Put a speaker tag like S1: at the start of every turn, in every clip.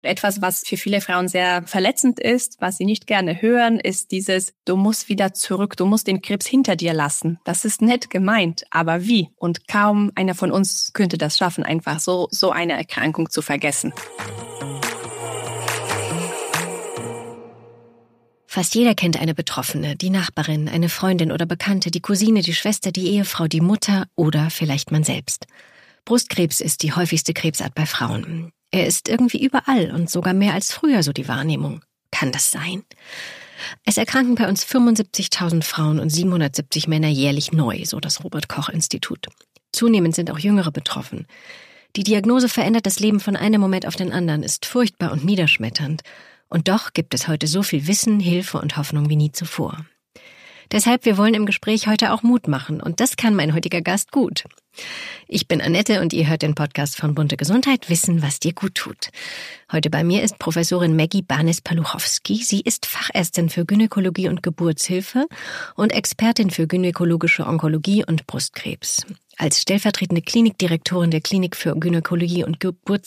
S1: Etwas, was für viele Frauen sehr verletzend ist, was sie nicht gerne hören, ist dieses, du musst wieder zurück, du musst den Krebs hinter dir lassen. Das ist nett gemeint, aber wie? Und kaum einer von uns könnte das schaffen, einfach so eine Erkrankung zu vergessen.
S2: Fast jeder kennt eine Betroffene, die Nachbarin, eine Freundin oder Bekannte, die Cousine, die Schwester, die Ehefrau, die Mutter oder vielleicht man selbst. Brustkrebs ist die häufigste Krebsart bei Frauen. Er ist irgendwie überall und sogar mehr als früher, so die Wahrnehmung. Kann das sein? Es erkranken bei uns 75.000 Frauen und 770 Männer jährlich neu, so das Robert-Koch-Institut. Zunehmend sind auch Jüngere betroffen. Die Diagnose verändert das Leben von einem Moment auf den anderen, ist furchtbar und niederschmetternd. Und doch gibt es heute so viel Wissen, Hilfe und Hoffnung wie nie zuvor. Deshalb, wir wollen im Gespräch heute auch Mut machen und das kann mein heutiger Gast gut. Ich bin Annette und ihr hört den Podcast von Bunte Gesundheit, Wissen, was dir gut tut. Heute bei mir ist Professorin Maggie Barnes-Paluchowski. Sie ist Fachärztin für Gynäkologie und Geburtshilfe und Expertin für gynäkologische Onkologie und Brustkrebs. Als stellvertretende Klinikdirektorin der Klinik für Gynäkologie und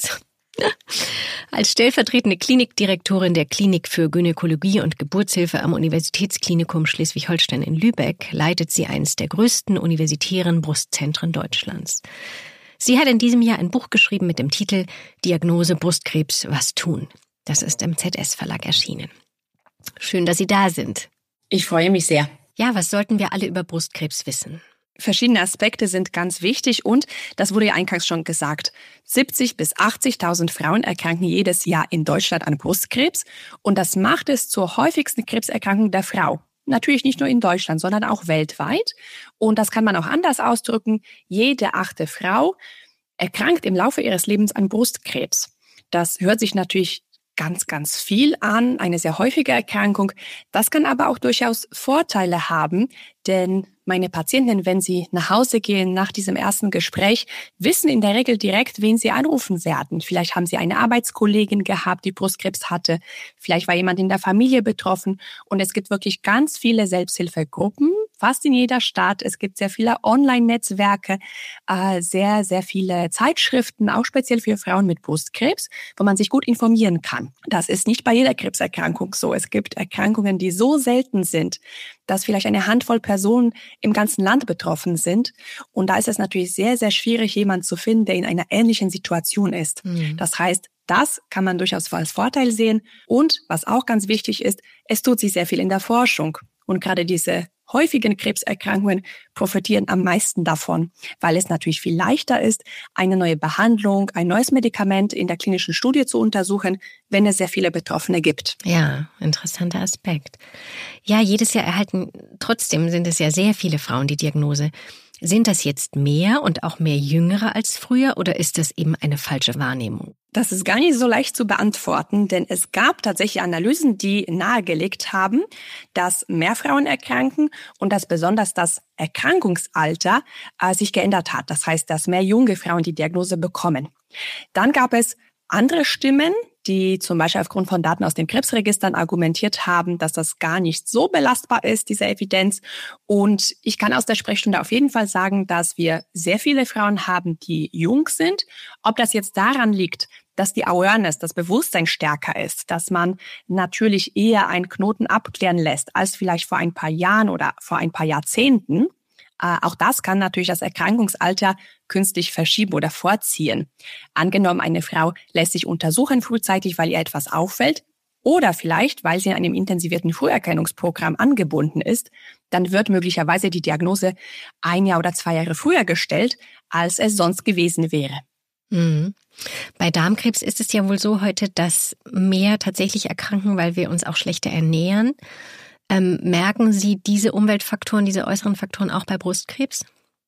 S2: Als stellvertretende Klinikdirektorin der Klinik für Gynäkologie und Geburtshilfe am Universitätsklinikum Schleswig-Holstein in Lübeck leitet sie eines der größten universitären Brustzentren Deutschlands. Sie hat in diesem Jahr ein Buch geschrieben mit dem Titel Diagnose Brustkrebs, was tun? Das ist im ZS-Verlag erschienen. Schön, dass Sie da sind.
S1: Ich freue mich sehr.
S2: Ja, was sollten wir alle über Brustkrebs wissen?
S1: Verschiedene Aspekte sind ganz wichtig und, das wurde ja eingangs schon gesagt, 70.000 bis 80.000 Frauen erkranken jedes Jahr in Deutschland an Brustkrebs und das macht es zur häufigsten Krebserkrankung der Frau. Natürlich nicht nur in Deutschland, sondern auch weltweit und das kann man auch anders ausdrücken. Jede 8. Frau erkrankt im Laufe ihres Lebens an Brustkrebs. Das hört sich natürlich ganz, ganz viel an, eine sehr häufige Erkrankung. Das kann aber auch durchaus Vorteile haben, denn meine Patientinnen, wenn sie nach Hause gehen nach diesem ersten Gespräch, wissen in der Regel direkt, wen sie anrufen werden. Vielleicht haben sie eine Arbeitskollegin gehabt, die Brustkrebs hatte. Vielleicht war jemand in der Familie betroffen. Und es gibt wirklich ganz viele Selbsthilfegruppen, fast in jeder Stadt. Es gibt sehr viele Online-Netzwerke, sehr, sehr viele Zeitschriften, auch speziell für Frauen mit Brustkrebs, wo man sich gut informieren kann. Das ist nicht bei jeder Krebserkrankung so. Es gibt Erkrankungen, die so selten sind, dass vielleicht eine Handvoll Personen im ganzen Land betroffen sind. Und da ist es natürlich sehr, sehr schwierig, jemanden zu finden, der in einer ähnlichen Situation ist. Das heißt, das kann man durchaus als Vorteil sehen. Und was auch ganz wichtig ist, es tut sich sehr viel in der Forschung. Und gerade diese häufigen Krebserkrankungen profitieren am meisten davon, weil es natürlich viel leichter ist, eine neue Behandlung, ein neues Medikament in der klinischen Studie zu untersuchen, wenn es sehr viele Betroffene gibt.
S2: Ja, interessanter Aspekt. Ja, jedes Jahr trotzdem sind es ja sehr viele Frauen die Diagnose. Sind das jetzt mehr und auch mehr Jüngere als früher oder ist das eben eine falsche Wahrnehmung?
S1: Das ist gar nicht so leicht zu beantworten, denn es gab tatsächlich Analysen, die nahegelegt haben, dass mehr Frauen erkranken und dass besonders das Erkrankungsalter sich geändert hat. Das heißt, dass mehr junge Frauen die Diagnose bekommen. Dann gab es andere Stimmen, die zum Beispiel aufgrund von Daten aus den Krebsregistern argumentiert haben, dass das gar nicht so belastbar ist, diese Evidenz. Und ich kann aus der Sprechstunde auf jeden Fall sagen, dass wir sehr viele Frauen haben, die jung sind. Ob das jetzt daran liegt, dass die Awareness, das Bewusstsein stärker ist, dass man natürlich eher einen Knoten abklären lässt, als vielleicht vor ein paar Jahren oder vor ein paar Jahrzehnten. Auch das kann natürlich das Erkrankungsalter künstlich verschieben oder vorziehen. Angenommen, eine Frau lässt sich untersuchen frühzeitig, weil ihr etwas auffällt, oder vielleicht, weil sie in einem intensivierten Früherkennungsprogramm angebunden ist, dann wird möglicherweise die Diagnose 1 Jahr oder 2 Jahre früher gestellt, als es sonst gewesen wäre.
S2: Bei Darmkrebs ist es ja wohl so heute, dass mehr tatsächlich erkranken, weil wir uns auch schlechter ernähren. Merken Sie diese Umweltfaktoren, diese äußeren Faktoren auch bei Brustkrebs?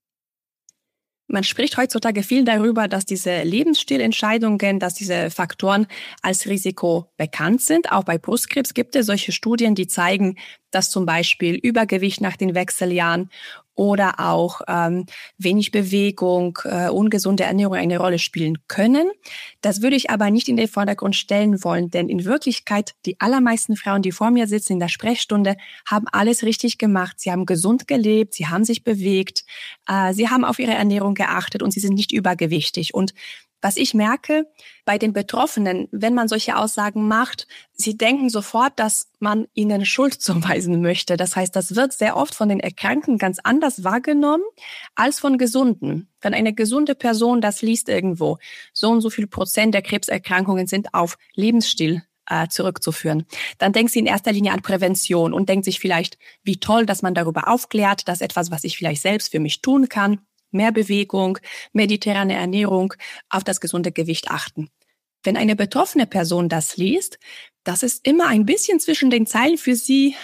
S1: Man spricht heutzutage viel darüber, dass diese Lebensstilentscheidungen, dass diese Faktoren als Risiko bekannt sind. Auch bei Brustkrebs gibt es solche Studien, die zeigen, dass zum Beispiel Übergewicht nach den Wechseljahren oder auch wenig Bewegung, ungesunde Ernährung eine Rolle spielen können. Das würde ich aber nicht in den Vordergrund stellen wollen, denn in Wirklichkeit die allermeisten Frauen, die vor mir sitzen in der Sprechstunde, haben alles richtig gemacht. Sie haben gesund gelebt, sie haben sich bewegt, sie haben auf ihre Ernährung geachtet und sie sind nicht übergewichtig. Und Was ich merke bei den Betroffenen, wenn man solche Aussagen macht, sie denken sofort, dass man ihnen Schuld zuweisen möchte. Das heißt, das wird sehr oft von den Erkrankten ganz anders wahrgenommen als von Gesunden. Wenn eine gesunde Person das liest irgendwo, so und so viel Prozent der Krebserkrankungen sind auf Lebensstil zurückzuführen, dann denkt sie in erster Linie an Prävention und denkt sich vielleicht, wie toll, dass man darüber aufklärt, das ist etwas, was ich vielleicht selbst für mich tun kann. Mehr Bewegung, mediterrane Ernährung, auf das gesunde Gewicht achten. Wenn eine betroffene Person das liest, das ist immer ein bisschen zwischen den Zeilen für sie,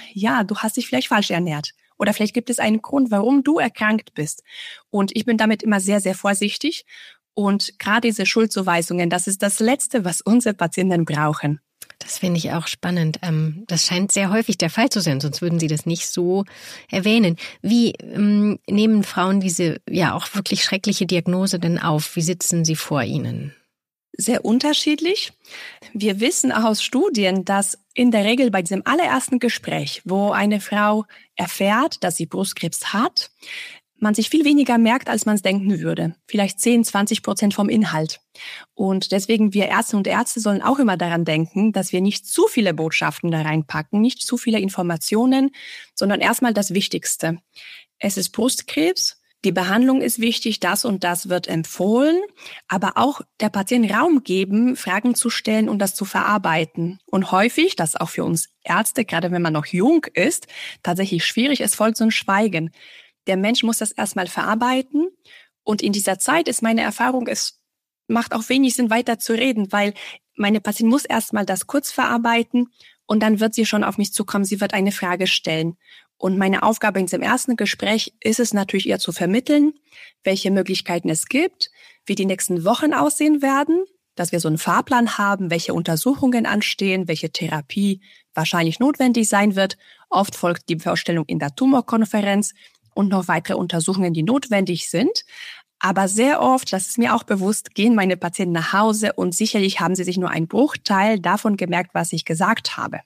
S1: du hast dich vielleicht falsch ernährt. Oder vielleicht gibt es einen Grund, warum du erkrankt bist. Und ich bin damit immer sehr, sehr vorsichtig. Und gerade diese Schuldzuweisungen, das ist das Letzte, was unsere Patienten brauchen.
S2: Das finde ich auch spannend. Das scheint sehr häufig der Fall zu sein, sonst würden Sie das nicht so erwähnen. Wie nehmen Frauen diese auch wirklich schreckliche Diagnose denn auf? Wie sitzen sie vor Ihnen?
S1: Sehr unterschiedlich. Wir wissen aus Studien, dass in der Regel bei diesem allerersten Gespräch, wo eine Frau erfährt, dass sie Brustkrebs hat, man sich viel weniger merkt, als man es denken würde. Vielleicht 10-20% vom Inhalt. Und deswegen, wir Ärzte und Ärzte sollen auch immer daran denken, dass wir nicht zu viele Botschaften da reinpacken, nicht zu viele Informationen, sondern erstmal das Wichtigste. Es ist Brustkrebs, die Behandlung ist wichtig, das und das wird empfohlen, aber auch der Patient Raum geben, Fragen zu stellen und das zu verarbeiten. Und häufig, das ist auch für uns Ärzte, gerade wenn man noch jung ist, tatsächlich schwierig, es folgt so ein Schweigen. Der Mensch muss das erstmal verarbeiten und in dieser Zeit ist meine Erfahrung, es macht auch wenig Sinn, weiter zu reden, weil meine Patientin muss erstmal das kurz verarbeiten und dann wird sie schon auf mich zukommen, sie wird eine Frage stellen. Und meine Aufgabe in diesem ersten Gespräch ist es natürlich, ihr zu vermitteln, welche Möglichkeiten es gibt, wie die nächsten Wochen aussehen werden, dass wir so einen Fahrplan haben, welche Untersuchungen anstehen, welche Therapie wahrscheinlich notwendig sein wird. Oft folgt die Vorstellung in der Tumorkonferenz und noch weitere Untersuchungen, die notwendig sind. Aber sehr oft, das ist mir auch bewusst, gehen meine Patienten nach Hause und sicherlich haben sie sich nur einen Bruchteil davon gemerkt, was ich gesagt habe.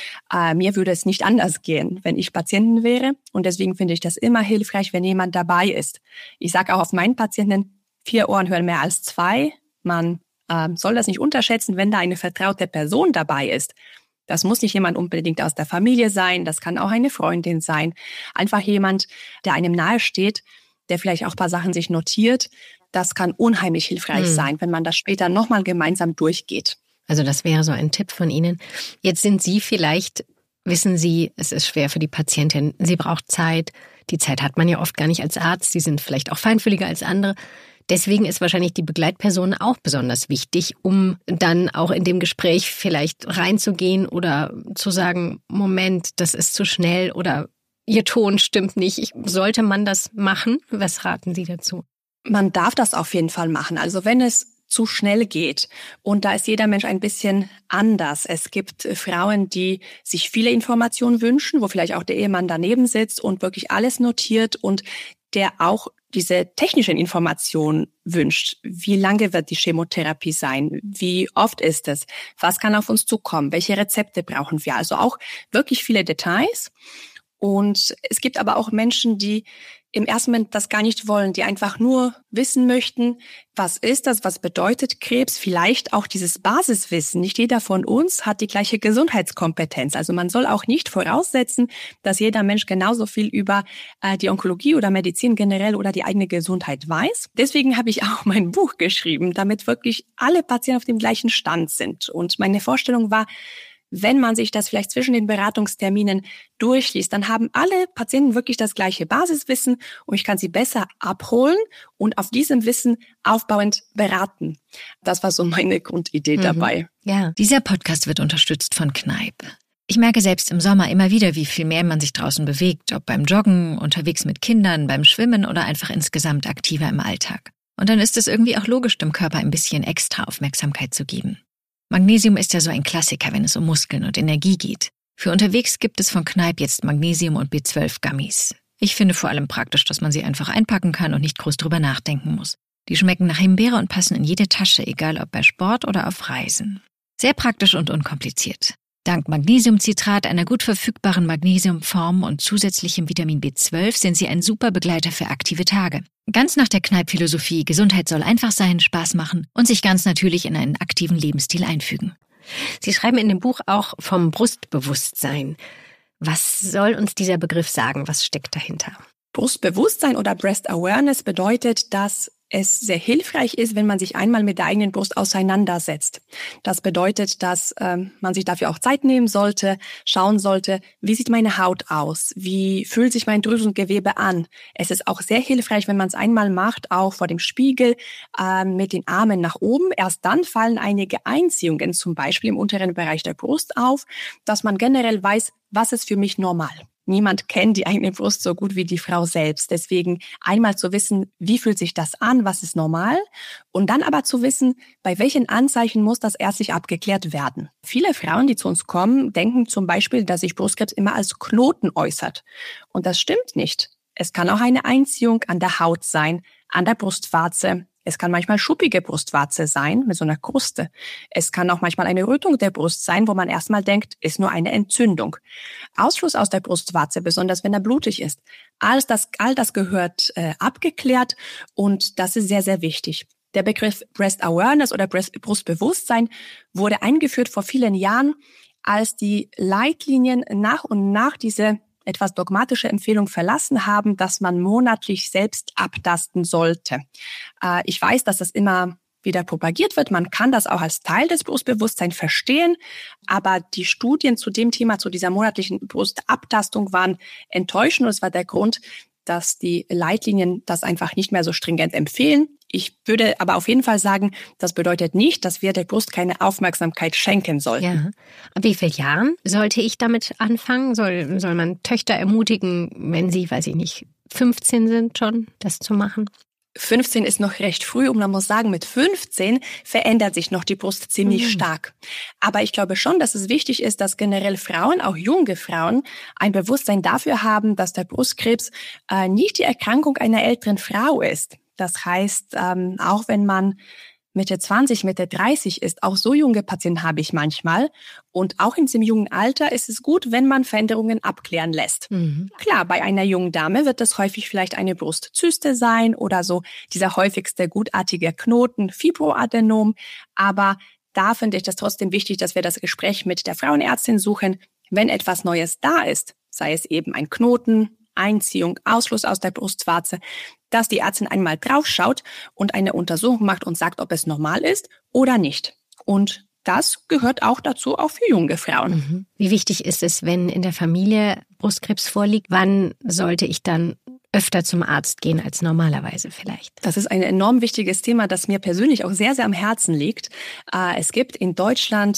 S1: Mir würde es nicht anders gehen, wenn ich Patientin wäre. Und deswegen finde ich das immer hilfreich, wenn jemand dabei ist. Ich sage auch auf meinen Patienten, 4 Ohren hören mehr als 2. Man soll das nicht unterschätzen, wenn da eine vertraute Person dabei ist. Das muss nicht jemand unbedingt aus der Familie sein, das kann auch eine Freundin sein. Einfach jemand, der einem nahe steht, der vielleicht auch ein paar Sachen sich notiert. Das kann unheimlich hilfreich sein, wenn man das später nochmal gemeinsam durchgeht.
S2: Also das wäre so ein Tipp von Ihnen. Jetzt sind Sie vielleicht, wissen Sie, es ist schwer für die Patientin. Sie braucht Zeit. Die Zeit hat man ja oft gar nicht als Arzt. Sie sind vielleicht auch feinfühliger als andere. Deswegen ist wahrscheinlich die Begleitperson auch besonders wichtig, um dann auch in dem Gespräch vielleicht reinzugehen oder zu sagen, Moment, das ist zu schnell oder Ihr Ton stimmt nicht. Sollte man das machen? Was raten Sie dazu?
S1: Man darf das auf jeden Fall machen. Also wenn es zu schnell geht. Und da ist jeder Mensch ein bisschen anders. Es gibt Frauen, die sich viele Informationen wünschen, wo vielleicht auch der Ehemann daneben sitzt und wirklich alles notiert und der auch diese technischen Informationen wünscht. Wie lange wird die Chemotherapie sein? Wie oft ist es? Was kann auf uns zukommen? Welche Rezepte brauchen wir? Also auch wirklich viele Details. Und es gibt aber auch Menschen, die im ersten Moment das gar nicht wollen, die einfach nur wissen möchten, was ist das, was bedeutet Krebs, vielleicht auch dieses Basiswissen. Nicht jeder von uns hat die gleiche Gesundheitskompetenz. Also man soll auch nicht voraussetzen, dass jeder Mensch genauso viel über die Onkologie oder Medizin generell oder die eigene Gesundheit weiß. Deswegen habe ich auch mein Buch geschrieben, damit wirklich alle Patienten auf dem gleichen Stand sind. Und meine Vorstellung war, wenn man sich das vielleicht zwischen den Beratungsterminen durchliest, dann haben alle Patienten wirklich das gleiche Basiswissen und ich kann sie besser abholen und auf diesem Wissen aufbauend beraten. Das war so meine Grundidee dabei.
S2: Ja, dieser Podcast wird unterstützt von Kneipp. Ich merke selbst im Sommer immer wieder, wie viel mehr man sich draußen bewegt, ob beim Joggen, unterwegs mit Kindern, beim Schwimmen oder einfach insgesamt aktiver im Alltag. Und dann ist es irgendwie auch logisch, dem Körper ein bisschen extra Aufmerksamkeit zu geben. Magnesium ist ja so ein Klassiker, wenn es um Muskeln und Energie geht. Für unterwegs gibt es von Kneipp jetzt Magnesium- und B12-Gummies. Ich finde vor allem praktisch, dass man sie einfach einpacken kann und nicht groß drüber nachdenken muss. Die schmecken nach Himbeere und passen in jede Tasche, egal ob bei Sport oder auf Reisen. Sehr praktisch und unkompliziert. Dank Magnesiumcitrat, einer gut verfügbaren Magnesiumform und zusätzlichem Vitamin B12 sind sie ein super Begleiter für aktive Tage. Ganz nach der Kneipp-Philosophie, Gesundheit soll einfach sein, Spaß machen und sich ganz natürlich in einen aktiven Lebensstil einfügen. Sie schreiben in dem Buch auch vom Brustbewusstsein. Was soll uns dieser Begriff sagen? Was steckt dahinter?
S1: Brustbewusstsein oder Breast Awareness bedeutet, dass es sehr hilfreich ist, wenn man sich einmal mit der eigenen Brust auseinandersetzt. Das bedeutet, dass man sich dafür auch Zeit nehmen sollte, schauen sollte, wie sieht meine Haut aus, wie fühlt sich mein Drüsengewebe an. Es ist auch sehr hilfreich, wenn man es einmal macht, auch vor dem Spiegel mit den Armen nach oben. Erst dann fallen einige Einziehungen, zum Beispiel im unteren Bereich der Brust auf, dass man generell weiß, was ist für mich normal. Niemand kennt die eigene Brust so gut wie die Frau selbst. Deswegen einmal zu wissen, wie fühlt sich das an, was ist normal? Und dann aber zu wissen, bei welchen Anzeichen muss das ärztlich abgeklärt werden. Viele Frauen, die zu uns kommen, denken zum Beispiel, dass sich Brustkrebs immer als Knoten äußert. Und das stimmt nicht. Es kann auch eine Einziehung an der Haut sein, an der Brustwarze. Es kann manchmal schuppige Brustwarze sein, mit so einer Kruste. Es kann auch manchmal eine Rötung der Brust sein, wo man erstmal denkt, ist nur eine Entzündung. Ausschluss aus der Brustwarze, besonders wenn er blutig ist. All das gehört abgeklärt und das ist sehr, sehr wichtig. Der Begriff Breast Awareness oder Brustbewusstsein wurde eingeführt vor vielen Jahren, als die Leitlinien nach und nach diese etwas dogmatische Empfehlung verlassen haben, dass man monatlich selbst abtasten sollte. Ich weiß, dass das immer wieder propagiert wird. Man kann das auch als Teil des Brustbewusstseins verstehen, aber die Studien zu dem Thema, zu dieser monatlichen Brustabtastung waren enttäuschend und es war der Grund, dass die Leitlinien das einfach nicht mehr so stringent empfehlen. Ich würde aber auf jeden Fall sagen, das bedeutet nicht, dass wir der Brust keine Aufmerksamkeit schenken sollten.
S2: Ja. Ab wie vielen Jahren sollte ich damit anfangen? Soll man Töchter ermutigen, wenn sie, weiß ich nicht, 15 sind schon, das zu machen?
S1: 15 ist noch recht früh und man muss sagen, mit 15 verändert sich noch die Brust ziemlich stark. Aber ich glaube schon, dass es wichtig ist, dass generell Frauen, auch junge Frauen, ein Bewusstsein dafür haben, dass der Brustkrebs nicht die Erkrankung einer älteren Frau ist. Das heißt, auch wenn man Mitte 20, Mitte 30 ist, auch so junge Patienten habe ich manchmal. Und auch in diesem jungen Alter ist es gut, wenn man Veränderungen abklären lässt. Klar, bei einer jungen Dame wird es häufig vielleicht eine Brustzyste sein oder so dieser häufigste gutartige Knoten, Fibroadenom. Aber da finde ich das trotzdem wichtig, dass wir das Gespräch mit der Frauenärztin suchen, wenn etwas Neues da ist, sei es eben ein Knoten, Einziehung, Ausschluss aus der Brustwarze, dass die Ärztin einmal draufschaut und eine Untersuchung macht und sagt, ob es normal ist oder nicht. Und das gehört auch dazu, auch für junge Frauen.
S2: Wie wichtig ist es, wenn in der Familie Brustkrebs vorliegt? Wann sollte ich dann öfter zum Arzt gehen als normalerweise vielleicht?
S1: Das ist ein enorm wichtiges Thema, das mir persönlich auch sehr, sehr am Herzen liegt. Es gibt in Deutschland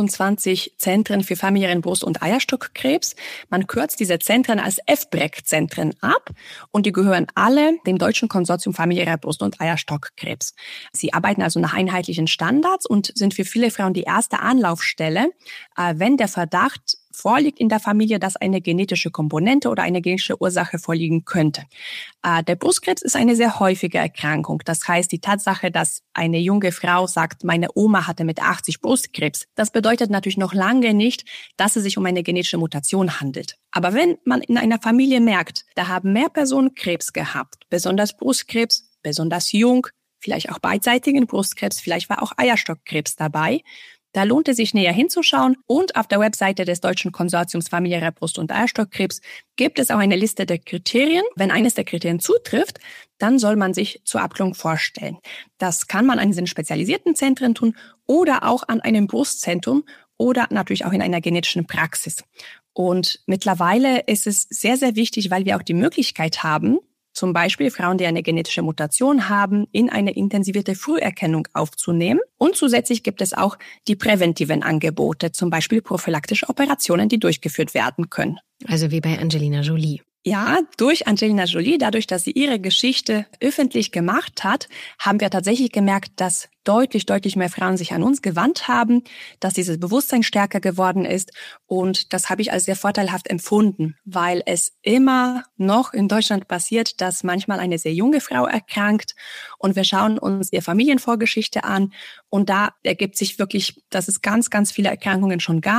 S1: 25 Zentren für familiären Brust- und Eierstockkrebs. Man kürzt diese Zentren als FBREC-Zentren ab und die gehören alle dem Deutschen Konsortium familiärer Brust- und Eierstockkrebs. Sie arbeiten also nach einheitlichen Standards und sind für viele Frauen die erste Anlaufstelle, wenn der Verdacht vorliegt in der Familie, dass eine genetische Komponente oder eine genetische Ursache vorliegen könnte. Der Brustkrebs ist eine sehr häufige Erkrankung. Das heißt, die Tatsache, dass eine junge Frau sagt, meine Oma hatte mit 80 Brustkrebs, das bedeutet natürlich noch lange nicht, dass es sich um eine genetische Mutation handelt. Aber wenn man in einer Familie merkt, da haben mehr Personen Krebs gehabt, besonders Brustkrebs, besonders jung, vielleicht auch beidseitigen Brustkrebs, vielleicht war auch Eierstockkrebs dabei, da lohnt es sich näher hinzuschauen und auf der Webseite des Deutschen Konsortiums familiärer Brust- und Eierstockkrebs gibt es auch eine Liste der Kriterien. Wenn eines der Kriterien zutrifft, dann soll man sich zur Abklärung vorstellen. Das kann man an diesen spezialisierten Zentren tun oder auch an einem Brustzentrum oder natürlich auch in einer genetischen Praxis. Und mittlerweile ist es sehr, sehr wichtig, weil wir auch die Möglichkeit haben, zum Beispiel Frauen, die eine genetische Mutation haben, in eine intensivierte Früherkennung aufzunehmen. Und zusätzlich gibt es auch die präventiven Angebote, zum Beispiel prophylaktische Operationen, die durchgeführt werden können.
S2: Also wie bei Angelina Jolie.
S1: Ja, durch Angelina Jolie, dadurch, dass sie ihre Geschichte öffentlich gemacht hat, haben wir tatsächlich gemerkt, dass deutlich mehr Frauen sich an uns gewandt haben, dass dieses Bewusstsein stärker geworden ist. Und das habe ich als sehr vorteilhaft empfunden, weil es immer noch in Deutschland passiert, dass manchmal eine sehr junge Frau erkrankt und wir schauen uns ihre Familienvorgeschichte an und da ergibt sich wirklich, dass es ganz viele Erkrankungen schon gab.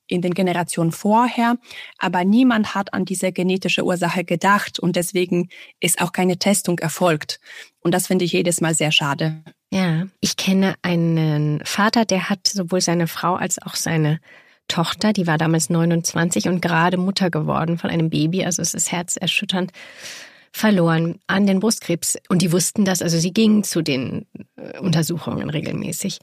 S1: in den Generationen vorher, aber niemand hat an diese genetische Ursache gedacht und deswegen ist auch keine Testung erfolgt. Und das finde ich jedes Mal sehr schade.
S2: Ja, ich kenne einen Vater, der hat sowohl seine Frau als auch seine Tochter, die war damals 29 und gerade Mutter geworden von einem Baby, also es ist herzerschütternd, verloren an den Brustkrebs. Und die wussten das, also sie gingen zu den Untersuchungen regelmäßig.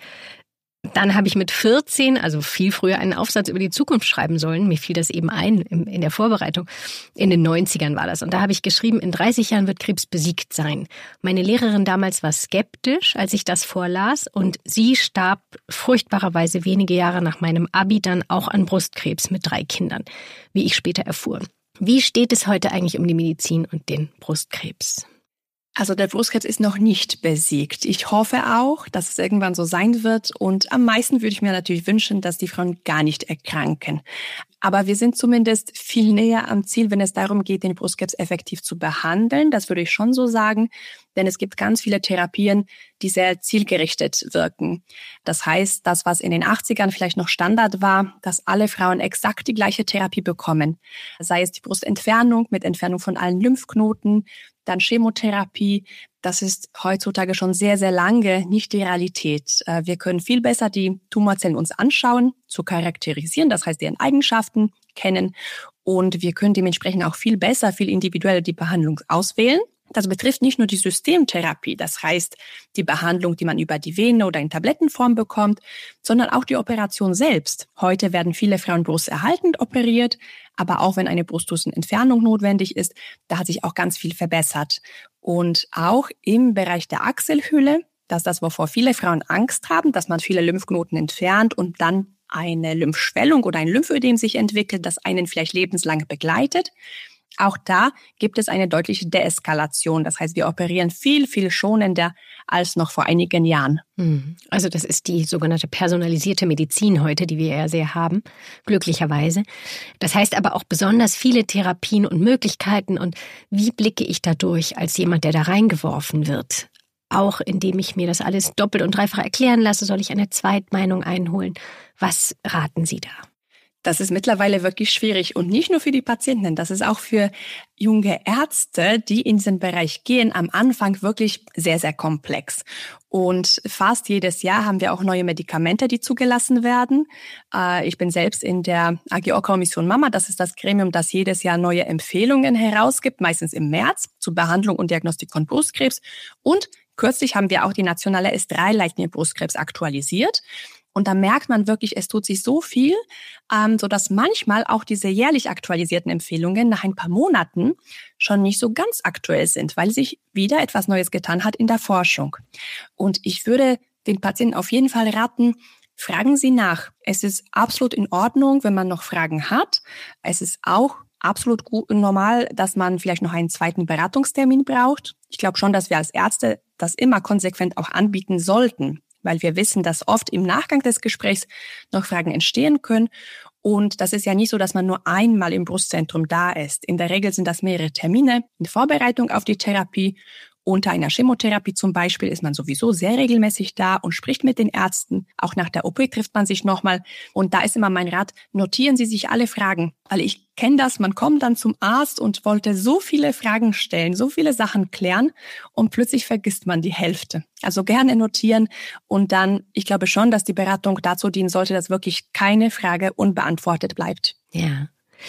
S2: Dann habe ich mit 14, also viel früher, einen Aufsatz über die Zukunft schreiben sollen. Mir fiel das eben ein in der Vorbereitung. In den 90ern war das. Und da habe ich geschrieben, in 30 Jahren wird Krebs besiegt sein. Meine Lehrerin damals war skeptisch, als ich das vorlas. Und sie starb furchtbarerweise wenige Jahre nach meinem Abi dann auch an Brustkrebs mit 3 Kindern, wie ich später erfuhr. Wie steht es heute eigentlich um die Medizin und den Brustkrebs?
S1: Also der Brustkrebs ist noch nicht besiegt. Ich hoffe auch, dass es irgendwann so sein wird. Und am meisten würde ich mir natürlich wünschen, dass die Frauen gar nicht erkranken. Aber wir sind zumindest viel näher am Ziel, wenn es darum geht, den Brustkrebs effektiv zu behandeln. Das würde ich schon so sagen, denn es gibt ganz viele Therapien, die sehr zielgerichtet wirken. Das heißt, das, was in den 80ern vielleicht noch Standard war, dass alle Frauen exakt die gleiche Therapie bekommen. Sei es die Brustentfernung mit Entfernung von allen Lymphknoten, dann Chemotherapie. Das ist heutzutage schon sehr, sehr lange nicht die Realität. Wir können viel besser die Tumorzellen uns anschauen, zu charakterisieren, das heißt deren Eigenschaften kennen. Und wir können dementsprechend auch viel besser, viel individueller die Behandlung auswählen. Das betrifft nicht nur die Systemtherapie, das heißt die Behandlung, die man über die Vene oder in Tablettenform bekommt, sondern auch die Operation selbst. Heute werden viele Frauen brusterhaltend operiert, aber auch wenn eine Brustdrüsenentfernung notwendig ist, da hat sich auch ganz viel verbessert. Und auch im Bereich der Achselhöhle, das ist das, wovor viele Frauen Angst haben, dass man viele Lymphknoten entfernt und dann eine Lymphschwellung oder ein Lymphödem sich entwickelt, das einen vielleicht lebenslang begleitet. Auch da gibt es eine deutliche Deeskalation. Das heißt, wir operieren viel, viel schonender als noch vor einigen Jahren.
S2: Also das ist die sogenannte personalisierte Medizin heute, die wir ja sehr haben, glücklicherweise. Das heißt aber auch besonders viele Therapien und Möglichkeiten. Und wie blicke ich da durch als jemand, der da reingeworfen wird? Auch indem ich mir das alles doppelt und dreifach erklären lasse, soll ich eine Zweitmeinung einholen. Was raten Sie da?
S1: Das ist mittlerweile wirklich schwierig und nicht nur für die Patienten, das ist auch für junge Ärzte, die in diesen Bereich gehen, am Anfang wirklich sehr, sehr komplex. Und fast jedes Jahr haben wir auch neue Medikamente, die zugelassen werden. Ich bin selbst in der AGO-Kommission Mama, das ist das Gremium, das jedes Jahr neue Empfehlungen herausgibt, meistens im März, zur Behandlung und Diagnostik von Brustkrebs. Und kürzlich haben wir auch die nationale S3-Leitlinie Brustkrebs aktualisiert. Und da merkt man wirklich, es tut sich so viel, sodass manchmal auch diese jährlich aktualisierten Empfehlungen nach ein paar Monaten schon nicht so ganz aktuell sind, weil sich wieder etwas Neues getan hat in der Forschung. Und ich würde den Patienten auf jeden Fall raten, fragen Sie nach. Es ist absolut in Ordnung, wenn man noch Fragen hat. Es ist auch absolut gut und normal, dass man vielleicht noch einen zweiten Beratungstermin braucht. Ich glaube schon, dass wir als Ärzte das immer konsequent auch anbieten sollten, weil wir wissen, dass oft im Nachgang des Gesprächs noch Fragen entstehen können. Und das ist ja nicht so, dass man nur einmal im Brustzentrum da ist. In der Regel sind das mehrere Termine in Vorbereitung auf die Therapie. Unter einer Chemotherapie zum Beispiel ist man sowieso sehr regelmäßig da und spricht mit den Ärzten. Auch nach der OP trifft man sich nochmal. Und da ist immer mein Rat, notieren Sie sich alle Fragen. Weil ich kenne das, man kommt dann zum Arzt und wollte so viele Fragen stellen, so viele Sachen klären und plötzlich vergisst man die Hälfte. Also gerne notieren und dann, ich glaube schon, dass die Beratung dazu dienen sollte, dass wirklich keine Frage unbeantwortet bleibt.
S2: Ja.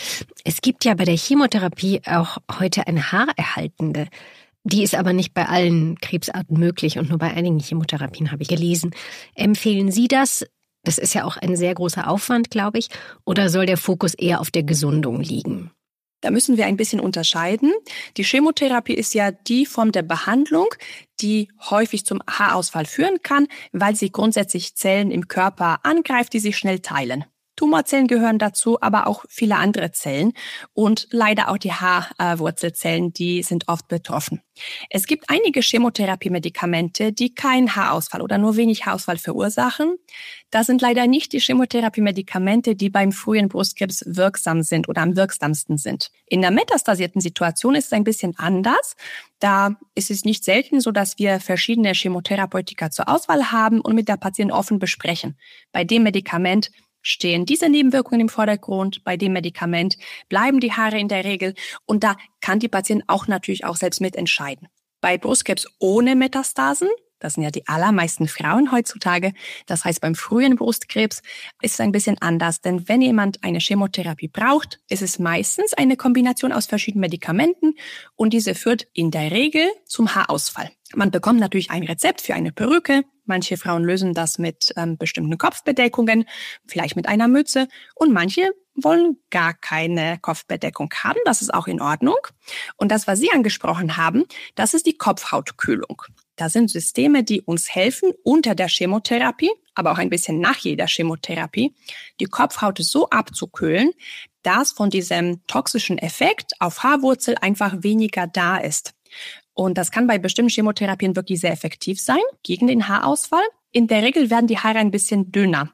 S2: Es gibt ja bei der Chemotherapie auch heute eine haarerhaltende. Die ist aber nicht bei allen Krebsarten möglich und nur bei einigen Chemotherapien, habe ich gelesen. Empfehlen Sie das? Das ist ja auch ein sehr großer Aufwand, glaube ich. Oder soll der Fokus eher auf der Gesundung liegen?
S1: Da müssen wir ein bisschen unterscheiden. Die Chemotherapie ist ja die Form der Behandlung, die häufig zum Haarausfall führen kann, weil sie grundsätzlich Zellen im Körper angreift, die sich schnell teilen. Tumorzellen gehören dazu, aber auch viele andere Zellen und leider auch die Haarwurzelzellen, die sind oft betroffen. Es gibt einige Chemotherapie-Medikamente, die keinen Haarausfall oder nur wenig Haarausfall verursachen. Das sind leider nicht die Chemotherapie-Medikamente, die beim frühen Brustkrebs wirksam sind oder am wirksamsten sind. In der metastasierten Situation ist es ein bisschen anders. Da ist es nicht selten so, dass wir verschiedene Chemotherapeutika zur Auswahl haben und mit der Patientin offen besprechen. Bei dem Medikament stehen diese Nebenwirkungen im Vordergrund. Bei dem Medikament bleiben die Haare in der Regel. Und da kann die Patientin auch natürlich auch selbst mitentscheiden. Bei Brustkrebs ohne Metastasen, das sind ja die allermeisten Frauen heutzutage, das heißt beim frühen Brustkrebs ist es ein bisschen anders. Denn wenn jemand eine Chemotherapie braucht, ist es meistens eine Kombination aus verschiedenen Medikamenten und diese führt in der Regel zum Haarausfall. Man bekommt natürlich ein Rezept für eine Perücke. Manche Frauen lösen das mit bestimmten Kopfbedeckungen, vielleicht mit einer Mütze. Und manche wollen gar keine Kopfbedeckung haben. Das ist auch in Ordnung. Und das, was Sie angesprochen haben, das ist die Kopfhautkühlung. Das sind Systeme, die uns helfen, unter der Chemotherapie, aber auch ein bisschen nach jeder Chemotherapie, die Kopfhaut so abzukühlen, dass von diesem toxischen Effekt auf Haarwurzel einfach weniger da ist. Und das kann bei bestimmten Chemotherapien wirklich sehr effektiv sein gegen den Haarausfall. In der Regel werden die Haare ein bisschen dünner.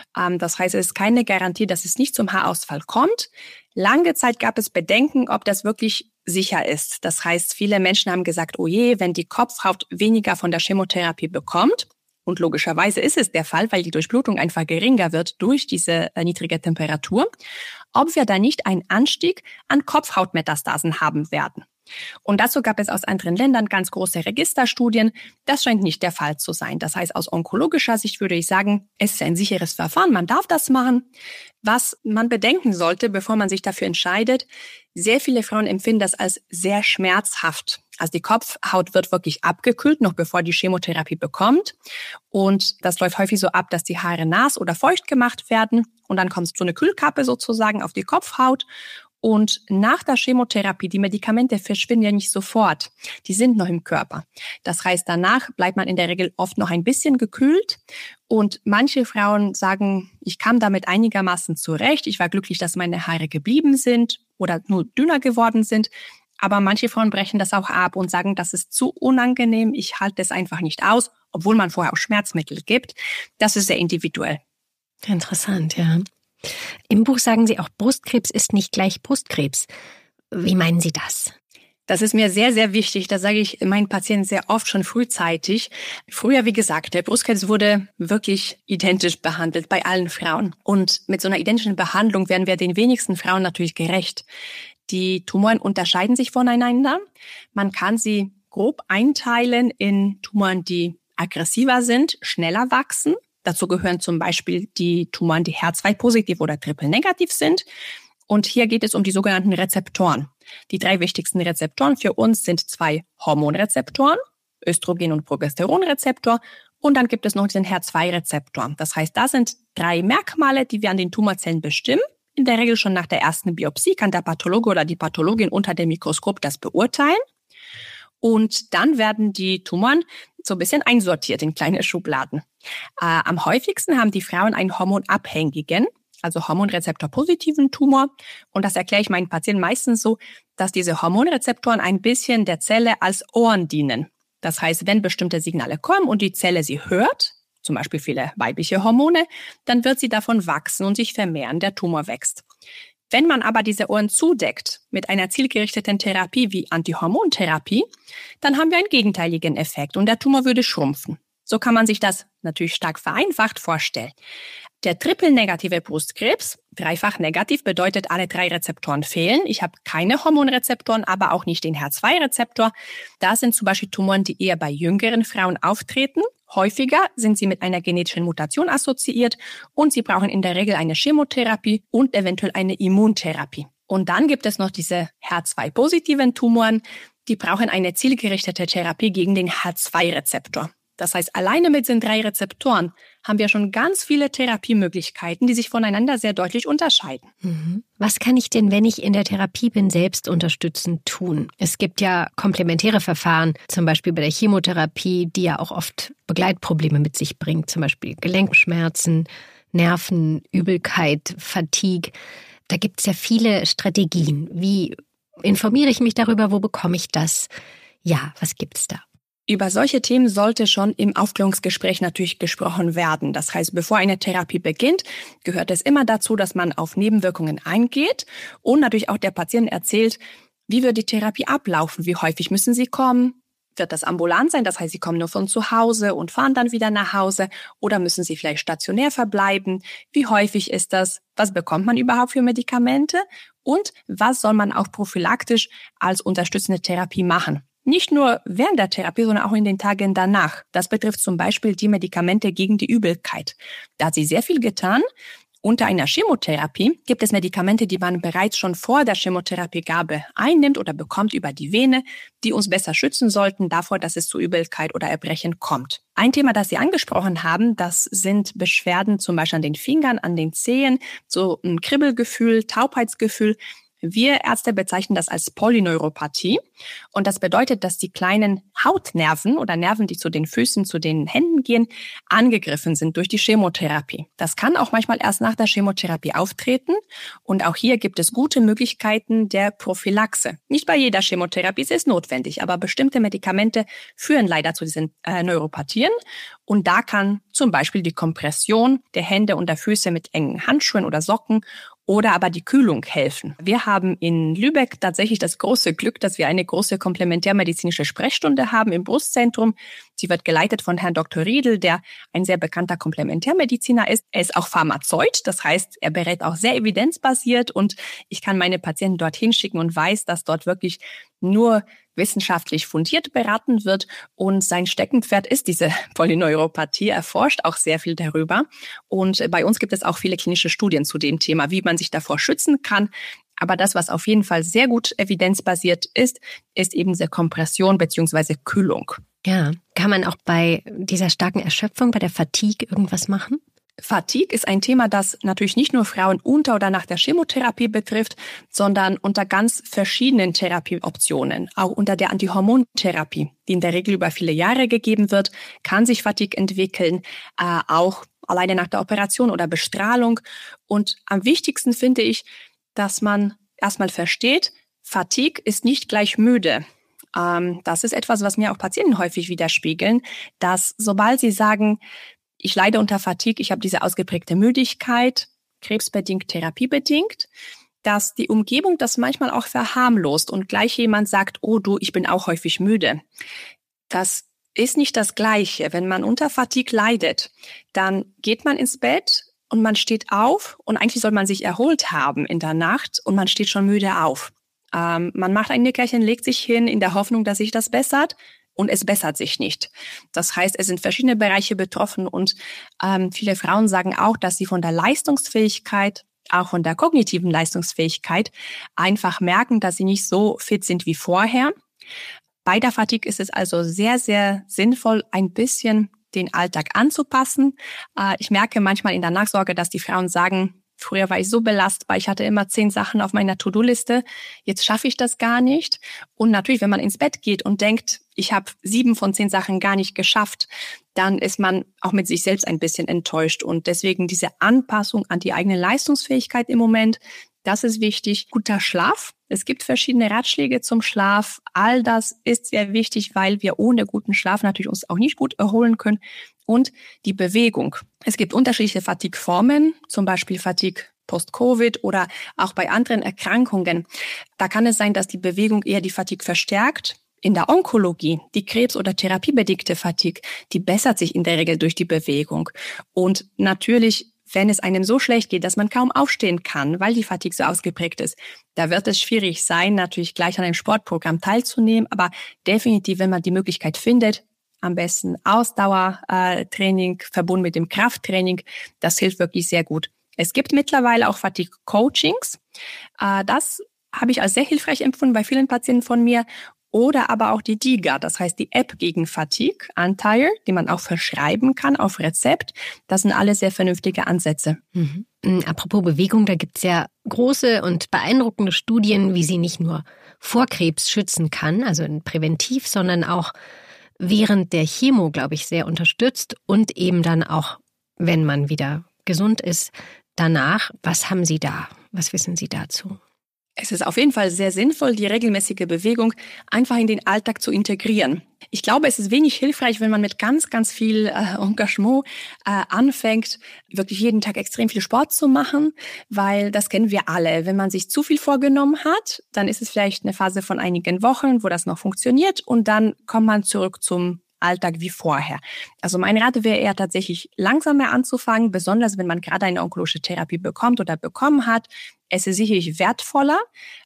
S1: Das heißt, es ist keine Garantie, dass es nicht zum Haarausfall kommt. Lange Zeit gab es Bedenken, ob das wirklich sicher ist. Das heißt, viele Menschen haben gesagt, oh je, wenn die Kopfhaut weniger von der Chemotherapie bekommt, und logischerweise ist es der Fall, weil die Durchblutung einfach geringer wird durch diese niedrige Temperatur, ob wir da nicht einen Anstieg an Kopfhautmetastasen haben werden. Und dazu gab es aus anderen Ländern ganz große Registerstudien. Das scheint nicht der Fall zu sein. Das heißt, aus onkologischer Sicht würde ich sagen, es ist ein sicheres Verfahren, man darf das machen. Was man bedenken sollte, bevor man sich dafür entscheidet, sehr viele Frauen empfinden das als sehr schmerzhaft. Also die Kopfhaut wird wirklich abgekühlt, noch bevor die Chemotherapie bekommt. Und das läuft häufig so ab, dass die Haare nass oder feucht gemacht werden. Und dann kommt so eine Kühlkappe sozusagen auf die Kopfhaut. Und nach der Chemotherapie, die Medikamente verschwinden ja nicht sofort. Die sind noch im Körper. Das heißt, danach bleibt man in der Regel oft noch ein bisschen gekühlt. Und manche Frauen sagen, ich kam damit einigermaßen zurecht. Ich war glücklich, dass meine Haare geblieben sind oder nur dünner geworden sind. Aber manche Frauen brechen das auch ab und sagen, das ist zu unangenehm. Ich halte es einfach nicht aus, obwohl man vorher auch Schmerzmittel gibt. Das ist sehr individuell.
S2: Interessant, ja. Im Buch sagen Sie auch, Brustkrebs ist nicht gleich Brustkrebs. Wie meinen Sie das?
S1: Das ist mir sehr, sehr wichtig. Das sage ich meinen Patienten sehr oft schon frühzeitig. Früher, wie gesagt, der Brustkrebs wurde wirklich identisch behandelt bei allen Frauen. Und mit so einer identischen Behandlung werden wir den wenigsten Frauen natürlich gerecht. Die Tumoren unterscheiden sich voneinander. Man kann sie grob einteilen in Tumoren, die aggressiver sind, schneller wachsen. Dazu gehören zum Beispiel die Tumoren, die HER2-positiv oder triple-negativ sind. Und hier geht es um die sogenannten Rezeptoren. Die 3 wichtigsten Rezeptoren für uns sind 2 Hormonrezeptoren, Östrogen- und Progesteronrezeptor. Und dann gibt es noch den HER2-Rezeptor. Das heißt, da sind 3 Merkmale, die wir an den Tumorzellen bestimmen. In der Regel schon nach der ersten Biopsie kann der Pathologe oder die Pathologin unter dem Mikroskop das beurteilen. Und dann werden die Tumoren so ein bisschen einsortiert in kleine Schubladen. Am häufigsten haben die Frauen einen hormonabhängigen, also hormonrezeptorpositiven Tumor. Und das erkläre ich meinen Patienten meistens so, dass diese Hormonrezeptoren ein bisschen der Zelle als Ohren dienen. Das heißt, wenn bestimmte Signale kommen und die Zelle sie hört, zum Beispiel viele weibliche Hormone, dann wird sie davon wachsen und sich vermehren, der Tumor wächst. Wenn man aber diese Ohren zudeckt mit einer zielgerichteten Therapie wie Antihormontherapie, dann haben wir einen gegenteiligen Effekt und der Tumor würde schrumpfen. So kann man sich das natürlich stark vereinfacht vorstellen. Der triple-negative Brustkrebs, dreifach negativ, bedeutet, alle 3 Rezeptoren fehlen. Ich habe keine Hormonrezeptoren, aber auch nicht den HER2-Rezeptor. Das sind zum Beispiel Tumoren, die eher bei jüngeren Frauen auftreten. Häufiger sind sie mit einer genetischen Mutation assoziiert und sie brauchen in der Regel eine Chemotherapie und eventuell eine Immuntherapie. Und dann gibt es noch diese HER2-positiven Tumoren, die brauchen eine zielgerichtete Therapie gegen den HER2-Rezeptor. Das heißt, alleine mit den 3 Rezeptoren haben wir schon ganz viele Therapiemöglichkeiten, die sich voneinander sehr deutlich unterscheiden.
S2: Was kann ich denn, wenn ich in der Therapie bin, selbst unterstützend tun? Es gibt ja komplementäre Verfahren, zum Beispiel bei der Chemotherapie, die ja auch oft Begleitprobleme mit sich bringt, zum Beispiel Gelenkschmerzen, Nerven, Übelkeit, Fatigue. Da gibt es ja viele Strategien. Wie informiere ich mich darüber? Wo bekomme ich das? Ja, was gibt's da?
S1: Über solche Themen sollte schon im Aufklärungsgespräch natürlich gesprochen werden. Das heißt, bevor eine Therapie beginnt, gehört es immer dazu, dass man auf Nebenwirkungen eingeht und natürlich auch der Patient erzählt, wie wird die Therapie ablaufen, wie häufig müssen sie kommen, Wird das ambulant sein? Das heißt, Sie kommen nur von zu Hause und fahren dann wieder nach Hause? Oder müssen Sie vielleicht stationär verbleiben? Wie häufig ist das? Was bekommt man überhaupt für Medikamente? Und was soll man auch prophylaktisch als unterstützende Therapie machen? Nicht nur während der Therapie, sondern auch in den Tagen danach. Das betrifft zum Beispiel die Medikamente gegen die Übelkeit. Da hat sie sehr viel getan. Unter einer Chemotherapie gibt es Medikamente, die man bereits schon vor der Chemotherapiegabe einnimmt oder bekommt über die Vene, die uns besser schützen sollten davor, dass es zu Übelkeit oder Erbrechen kommt. Ein Thema, das Sie angesprochen haben, das sind Beschwerden zum Beispiel an den Fingern, an den Zehen, so ein Kribbelgefühl, Taubheitsgefühl. Wir Ärzte bezeichnen das als Polyneuropathie und das bedeutet, dass die kleinen Hautnerven oder Nerven, die zu den Füßen, zu den Händen gehen, angegriffen sind durch die Chemotherapie. Das kann auch manchmal erst nach der Chemotherapie auftreten und auch hier gibt es gute Möglichkeiten der Prophylaxe. Nicht bei jeder Chemotherapie ist es notwendig, aber bestimmte Medikamente führen leider zu diesen Neuropathien und da kann zum Beispiel die Kompression der Hände und der Füße mit engen Handschuhen oder Socken oder aber die Kühlung helfen. Wir haben in Lübeck tatsächlich das große Glück, dass wir eine große komplementärmedizinische Sprechstunde haben im Brustzentrum. Sie wird geleitet von Herrn Dr. Riedel, der ein sehr bekannter Komplementärmediziner ist. Er ist auch Pharmazeut, das heißt, er berät auch sehr evidenzbasiert und ich kann meine Patienten dorthin schicken und weiß, dass dort wirklich nur wissenschaftlich fundiert beraten wird und sein Steckenpferd ist diese Polyneuropathie. Er forscht auch sehr viel darüber und bei uns gibt es auch viele klinische Studien zu dem Thema, wie man sich davor schützen kann. Aber das, was auf jeden Fall sehr gut evidenzbasiert ist, ist eben diese Kompression bzw. Kühlung.
S2: Ja, kann man auch bei dieser starken Erschöpfung, bei der Fatigue irgendwas machen?
S1: Fatigue ist ein Thema, das natürlich nicht nur Frauen unter oder nach der Chemotherapie betrifft, sondern unter ganz verschiedenen Therapieoptionen. Auch unter der Antihormontherapie, die in der Regel über viele Jahre gegeben wird, kann sich Fatigue entwickeln, auch alleine nach der Operation oder Bestrahlung. Und am wichtigsten finde ich, dass man erstmal versteht, Fatigue ist nicht gleich müde. Das ist etwas, was mir auch Patienten häufig widerspiegeln, dass sobald sie sagen, ich leide unter Fatigue, ich habe diese ausgeprägte Müdigkeit, krebsbedingt, therapiebedingt, dass die Umgebung das manchmal auch verharmlost und gleich jemand sagt, oh du, ich bin auch häufig müde. Das ist nicht das Gleiche. Wenn man unter Fatigue leidet, dann geht man ins Bett und man steht auf und eigentlich soll man sich erholt haben in der Nacht und man steht schon müde auf. Man macht ein Nickerchen, legt sich hin in der Hoffnung, dass sich das bessert. Und es bessert sich nicht. Das heißt, es sind verschiedene Bereiche betroffen und viele Frauen sagen auch, dass sie von der Leistungsfähigkeit, auch von der kognitiven Leistungsfähigkeit einfach merken, dass sie nicht so fit sind wie vorher. Bei der Fatigue ist es also sehr, sehr sinnvoll, ein bisschen den Alltag anzupassen. Ich merke manchmal in der Nachsorge, dass die Frauen sagen, früher war ich so belastbar, ich hatte immer 10 Sachen auf meiner To-Do-Liste, jetzt schaffe ich das gar nicht. Und natürlich, wenn man ins Bett geht und denkt, ich habe 7 von 10 Sachen gar nicht geschafft, dann ist man auch mit sich selbst ein bisschen enttäuscht. Und deswegen diese Anpassung an die eigene Leistungsfähigkeit im Moment, das ist wichtig. Guter Schlaf. Es gibt verschiedene Ratschläge zum Schlaf. All das ist sehr wichtig, weil wir ohne guten Schlaf natürlich uns auch nicht gut erholen können. Und die Bewegung. Es gibt unterschiedliche Fatigue-Formen, zum Beispiel Fatigue Post-Covid oder auch bei anderen Erkrankungen. Da kann es sein, dass die Bewegung eher die Fatigue verstärkt. In der Onkologie, die Krebs- oder therapiebedingte Fatigue, die bessert sich in der Regel durch die Bewegung. Und natürlich, wenn es einem so schlecht geht, dass man kaum aufstehen kann, weil die Fatigue so ausgeprägt ist, da wird es schwierig sein, natürlich gleich an einem Sportprogramm teilzunehmen. Aber definitiv, wenn man die Möglichkeit findet, am besten Ausdauertraining verbunden mit dem Krafttraining. Das hilft wirklich sehr gut. Es gibt mittlerweile auch Fatigue-Coachings. Das habe ich als sehr hilfreich empfunden bei vielen Patienten von mir. Oder aber auch die DIGA, das heißt die App gegen Fatigue, Antire, die man auch verschreiben kann auf Rezept. Das sind alle sehr vernünftige Ansätze.
S2: Mhm. Apropos Bewegung, da gibt es ja große und beeindruckende Studien, wie sie nicht nur vor Krebs schützen kann, also präventiv, sondern auch während der Chemo, glaube ich, sehr unterstützt und eben dann auch, wenn man wieder gesund ist, danach. Was haben Sie da? Was wissen Sie dazu?
S1: Es ist auf jeden Fall sehr sinnvoll, die regelmäßige Bewegung einfach in den Alltag zu integrieren. Ich glaube, es ist wenig hilfreich, wenn man mit ganz, ganz viel Engagement anfängt, wirklich jeden Tag extrem viel Sport zu machen, weil das kennen wir alle. Wenn man sich zu viel vorgenommen hat, dann ist es vielleicht eine Phase von einigen Wochen, wo das noch funktioniert und dann kommt man zurück zum Alltag wie vorher. Also mein Rat wäre eher tatsächlich langsamer anzufangen, besonders wenn man gerade eine onkologische Therapie bekommt oder bekommen hat. Es ist sicherlich wertvoller,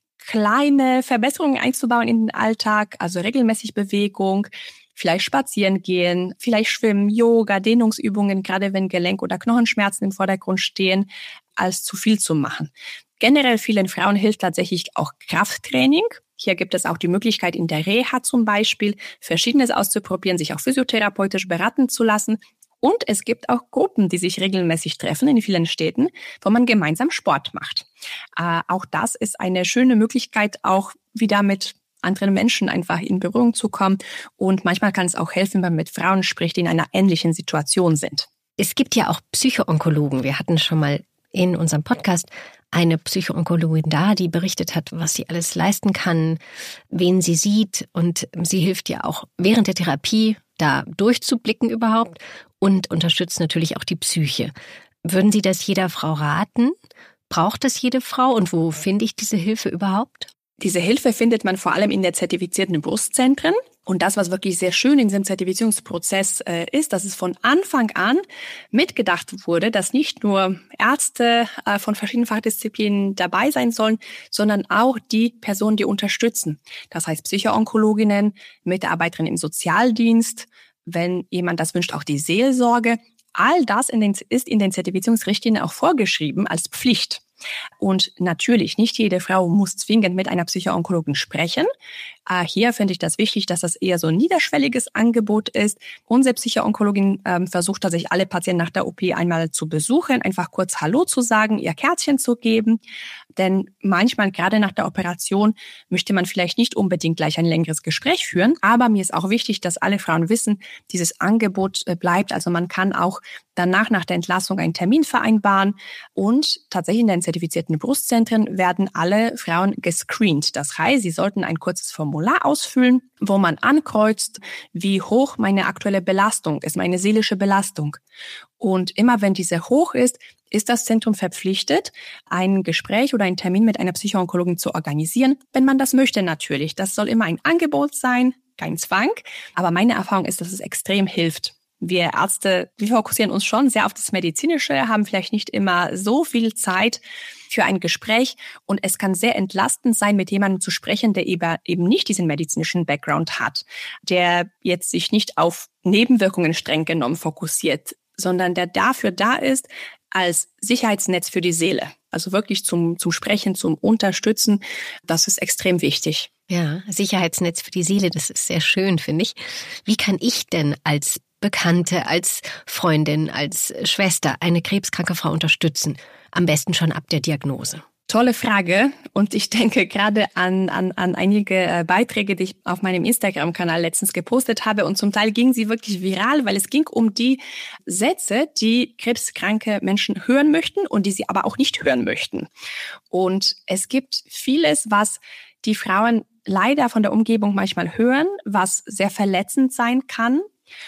S1: kleine Verbesserungen einzubauen in den Alltag, also regelmäßig Bewegung, vielleicht spazieren gehen, vielleicht Schwimmen, Yoga, Dehnungsübungen, gerade wenn Gelenk- oder Knochenschmerzen im Vordergrund stehen, als zu viel zu machen. Generell vielen Frauen hilft tatsächlich auch Krafttraining. Hier gibt es auch die Möglichkeit, in der Reha zum Beispiel Verschiedenes auszuprobieren, sich auch physiotherapeutisch beraten zu lassen. Und es gibt auch Gruppen, die sich regelmäßig treffen in vielen Städten, wo man gemeinsam Sport macht. Auch das ist eine schöne Möglichkeit, auch wieder mit anderen Menschen einfach in Berührung zu kommen. Und manchmal kann es auch helfen, wenn man mit Frauen spricht, die in einer ähnlichen Situation sind.
S2: Es gibt ja auch Psychoonkologen. Wir hatten schon mal in unserem Podcast eine Psychoonkologin da, die berichtet hat, was sie alles leisten kann, wen sie sieht. Und sie hilft ja auch während der Therapie, da durchzublicken überhaupt und unterstützt natürlich auch die Psyche. Würden Sie das jeder Frau raten? Braucht das jede Frau? Und wo finde ich diese Hilfe überhaupt?
S1: Diese Hilfe findet man vor allem in der zertifizierten Brustzentren. Und das, was wirklich sehr schön in diesem Zertifizierungsprozess ist, dass es von Anfang an mitgedacht wurde, dass nicht nur Ärzte von verschiedenen Fachdisziplinen dabei sein sollen, sondern auch die Personen, die unterstützen. Das heißt Psychoonkologinnen, Mitarbeiterinnen im Sozialdienst, wenn jemand das wünscht, auch die Seelsorge. All das ist in den Zertifizierungsrichtlinien auch vorgeschrieben als Pflicht. Und natürlich, nicht jede Frau muss zwingend mit einer Psychoonkologin sprechen. Hier finde ich das wichtig, dass das eher so ein niederschwelliges Angebot ist. Unsere Psychoonkologin versucht tatsächlich alle Patienten nach der OP einmal zu besuchen, einfach kurz Hallo zu sagen, ihr Kärtchen zu geben. Denn manchmal, gerade nach der Operation, möchte man vielleicht nicht unbedingt gleich ein längeres Gespräch führen. Aber mir ist auch wichtig, dass alle Frauen wissen, dieses Angebot bleibt. Also man kann auch danach, nach der Entlassung, einen Termin vereinbaren. Und tatsächlich in den zertifizierten Brustzentren werden alle Frauen gescreent. Das heißt, sie sollten ein kurzes Formular ausfüllen, wo man ankreuzt, wie hoch meine aktuelle Belastung ist, meine seelische Belastung. Und immer wenn diese hoch ist, ist das Zentrum verpflichtet, ein Gespräch oder einen Termin mit einer Psychoonkologin zu organisieren, wenn man das möchte natürlich. Das soll immer ein Angebot sein, kein Zwang. Aber meine Erfahrung ist, dass es extrem hilft. Wir Ärzte, wir fokussieren uns schon sehr auf das Medizinische, haben vielleicht nicht immer so viel Zeit für ein Gespräch. Und es kann sehr entlastend sein, mit jemandem zu sprechen, der eben nicht diesen medizinischen Background hat, der jetzt sich nicht auf Nebenwirkungen streng genommen fokussiert, sondern der dafür da ist, als Sicherheitsnetz für die Seele. Also wirklich zum Sprechen, zum Unterstützen. Das ist extrem wichtig.
S2: Ja, Sicherheitsnetz für die Seele, das ist sehr schön, finde ich. Wie kann ich denn als Bekannte, als Freundin, als Schwester eine krebskranke Frau unterstützen? Am besten schon ab der Diagnose.
S1: Tolle Frage. Und ich denke gerade an einige Beiträge, die ich auf meinem Instagram-Kanal letztens gepostet habe. Und zum Teil gingen sie wirklich viral, weil es ging um die Sätze, die krebskranke Menschen hören möchten und die sie aber auch nicht hören möchten. Und es gibt vieles, was die Frauen leider von der Umgebung manchmal hören, was sehr verletzend sein kann.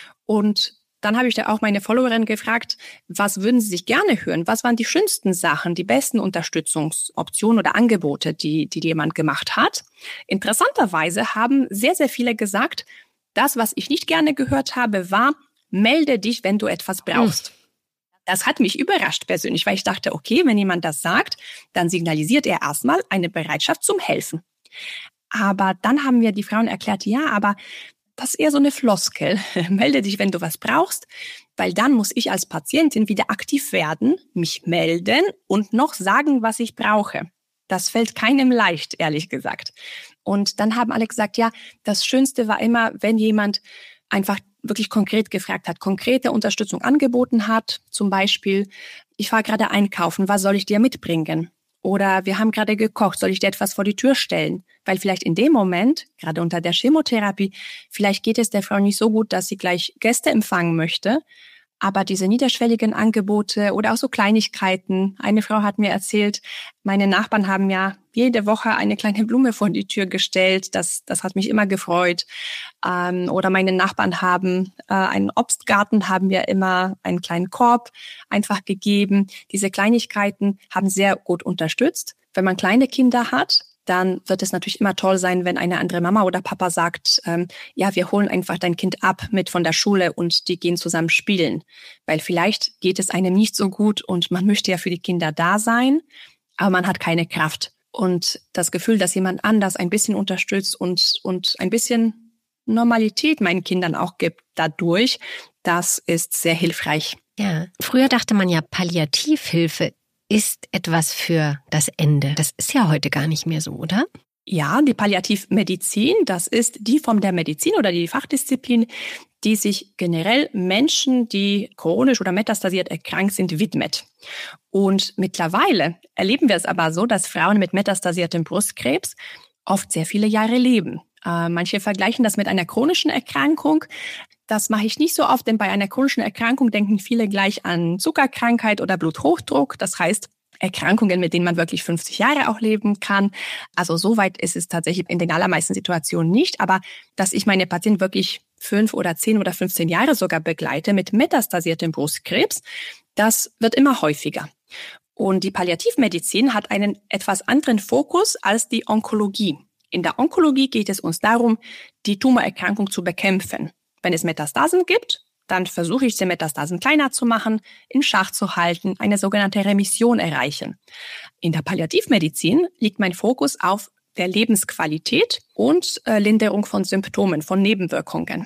S1: Und dann habe ich da auch meine Followerin gefragt, was würden sie sich gerne hören? Was waren die schönsten Sachen, die besten Unterstützungsoptionen oder Angebote, die jemand gemacht hat? Interessanterweise haben sehr, sehr viele gesagt, das, was ich nicht gerne gehört habe, war, melde dich, wenn du etwas brauchst. Das hat mich überrascht persönlich, weil ich dachte, okay, wenn jemand das sagt, dann signalisiert er erstmal eine Bereitschaft zum Helfen. Aber dann haben mir die Frauen erklärt, ja, aber das ist eher so eine Floskel. Melde dich, wenn du was brauchst, weil dann muss ich als Patientin wieder aktiv werden, mich melden und noch sagen, was ich brauche. Das fällt keinem leicht, ehrlich gesagt. Und dann haben alle gesagt, ja, das Schönste war immer, wenn jemand einfach wirklich konkret gefragt hat, konkrete Unterstützung angeboten hat. Zum Beispiel, ich fahre gerade einkaufen, was soll ich dir mitbringen? Oder wir haben gerade gekocht, soll ich dir etwas vor die Tür stellen? Weil vielleicht in dem Moment, gerade unter der Chemotherapie, vielleicht geht es der Frau nicht so gut, dass sie gleich Gäste empfangen möchte. Aber diese niederschwelligen Angebote oder auch so Kleinigkeiten. Eine Frau hat mir erzählt, meine Nachbarn haben ja jede Woche eine kleine Blume vor die Tür gestellt. Das hat mich immer gefreut. Oder meine Nachbarn haben einen Obstgarten, haben wir immer einen kleinen Korb einfach gegeben. Diese Kleinigkeiten haben sehr gut unterstützt. Wenn man kleine Kinder hat, dann wird es natürlich immer toll sein, wenn eine andere Mama oder Papa sagt, ja, wir holen einfach dein Kind ab mit von der Schule und die gehen zusammen spielen. Weil vielleicht geht es einem nicht so gut und man möchte ja für die Kinder da sein, aber man hat keine Kraft. Und das Gefühl, dass jemand anders ein bisschen unterstützt und ein bisschen Normalität meinen Kindern auch gibt dadurch, das ist sehr hilfreich.
S2: Ja, früher dachte man ja, Palliativhilfe ist etwas für das Ende. Das ist ja heute gar nicht mehr so, oder?
S1: Ja, die Palliativmedizin, das ist die Form der Medizin oder die Fachdisziplin, die sich generell Menschen, die chronisch oder metastasiert erkrankt sind, widmet. Und mittlerweile erleben wir es aber so, dass Frauen mit metastasiertem Brustkrebs oft sehr viele Jahre leben. Manche vergleichen das mit einer chronischen Erkrankung. Das mache ich nicht so oft, denn bei einer chronischen Erkrankung denken viele gleich an Zuckerkrankheit oder Bluthochdruck. Das heißt, Erkrankungen, mit denen man wirklich 50 Jahre auch leben kann. Also so weit ist es tatsächlich in den allermeisten Situationen nicht. Aber dass ich meine Patienten wirklich 5 oder 10 oder 15 Jahre sogar begleite mit metastasiertem Brustkrebs, das wird immer häufiger. Und die Palliativmedizin hat einen etwas anderen Fokus als die Onkologie. In der Onkologie geht es uns darum, die Tumorerkrankung zu bekämpfen. Wenn es Metastasen gibt, dann versuche ich, die Metastasen kleiner zu machen, in Schach zu halten, eine sogenannte Remission erreichen. In der Palliativmedizin liegt mein Fokus auf der Lebensqualität und Linderung von Symptomen, von Nebenwirkungen.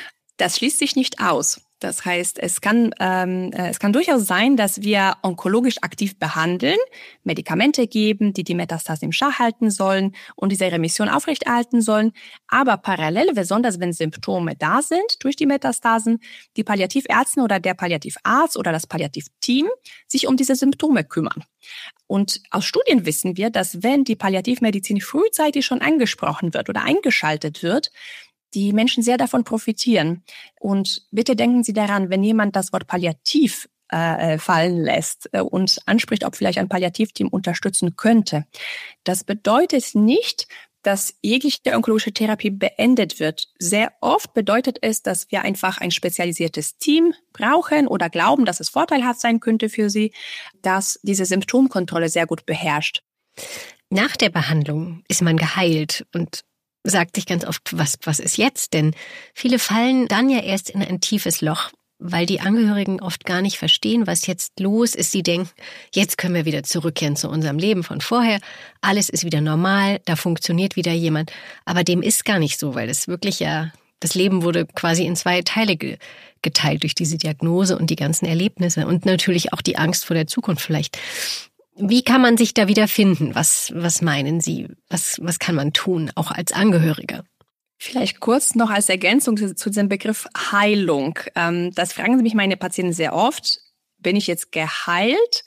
S1: Das schließt sich nicht aus. Das heißt, es kann durchaus sein, dass wir onkologisch aktiv behandeln, Medikamente geben, die Metastasen im Schach halten sollen und diese Remission aufrechterhalten sollen. Aber parallel, besonders wenn Symptome da sind durch die Metastasen, die Palliativärztin oder der Palliativarzt oder das Palliativteam sich um diese Symptome kümmern. Und aus Studien wissen wir, dass wenn die Palliativmedizin frühzeitig schon angesprochen wird oder eingeschaltet wird, die Menschen sehr davon profitieren. Und bitte denken Sie daran, wenn jemand das Wort Palliativ fallen lässt und anspricht, ob vielleicht ein Palliativteam unterstützen könnte. Das bedeutet nicht, dass jegliche onkologische Therapie beendet wird. Sehr oft bedeutet es, dass wir einfach ein spezialisiertes Team brauchen oder glauben, dass es vorteilhaft sein könnte für sie, dass diese Symptomkontrolle sehr gut beherrscht.
S2: Nach der Behandlung ist man geheilt und sagt sich ganz oft, was ist jetzt? Denn viele fallen dann ja erst in ein tiefes Loch, weil die Angehörigen oft gar nicht verstehen, was jetzt los ist. Sie denken, jetzt können wir wieder zurückkehren zu unserem Leben von vorher. Alles ist wieder normal, da funktioniert wieder jemand. Aber dem ist gar nicht so, weil es wirklich ja, das Leben wurde quasi in 2 Teile geteilt durch diese Diagnose und die ganzen Erlebnisse und natürlich auch die Angst vor der Zukunft vielleicht. Wie kann man sich da wiederfinden? Was meinen Sie? Was kann man tun, auch als Angehöriger?
S1: Vielleicht kurz noch als Ergänzung zu diesem Begriff Heilung. Das fragen mich meine Patienten sehr oft. Bin ich jetzt geheilt?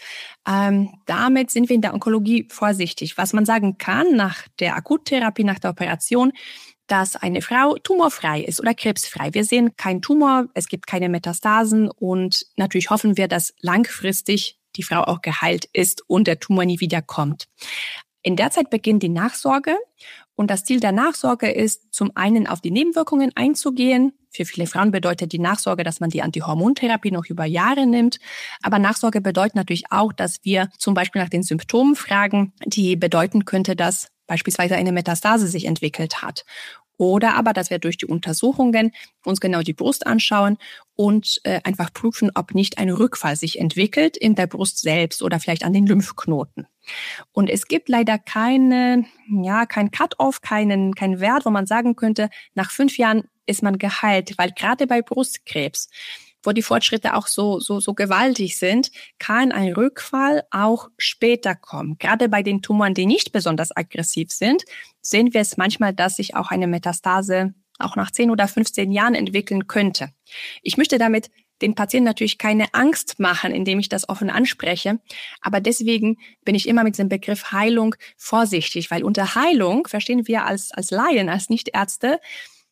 S1: Damit sind wir in der Onkologie vorsichtig. Was man sagen kann nach der Akuttherapie, nach der Operation, dass eine Frau tumorfrei ist oder krebsfrei. Wir sehen keinen Tumor, es gibt keine Metastasen und natürlich hoffen wir, dass langfristig die Frau auch geheilt ist und der Tumor nie wieder kommt. In der Zeit beginnt die Nachsorge und das Ziel der Nachsorge ist, zum einen auf die Nebenwirkungen einzugehen. Für viele Frauen bedeutet die Nachsorge, dass man die Antihormontherapie noch über Jahre nimmt. Aber Nachsorge bedeutet natürlich auch, dass wir zum Beispiel nach den Symptomen fragen, die bedeuten könnte, dass beispielsweise eine Metastase sich entwickelt hat. Oder aber, dass wir durch die Untersuchungen uns genau die Brust anschauen und einfach prüfen, ob nicht ein Rückfall sich entwickelt in der Brust selbst oder vielleicht an den Lymphknoten. Und es gibt leider kein Cut-off, keinen Wert, wo man sagen könnte, nach 5 Jahren ist man geheilt, weil gerade bei Brustkrebs, wo die Fortschritte auch so gewaltig sind, kann ein Rückfall auch später kommen. Gerade bei den Tumoren, die nicht besonders aggressiv sind, sehen wir es manchmal, dass sich auch eine Metastase auch nach 10 oder 15 Jahren entwickeln könnte. Ich möchte damit den Patienten natürlich keine Angst machen, indem ich das offen anspreche. Aber deswegen bin ich immer mit dem Begriff Heilung vorsichtig, weil unter Heilung verstehen wir als Laien, als Nichtärzte,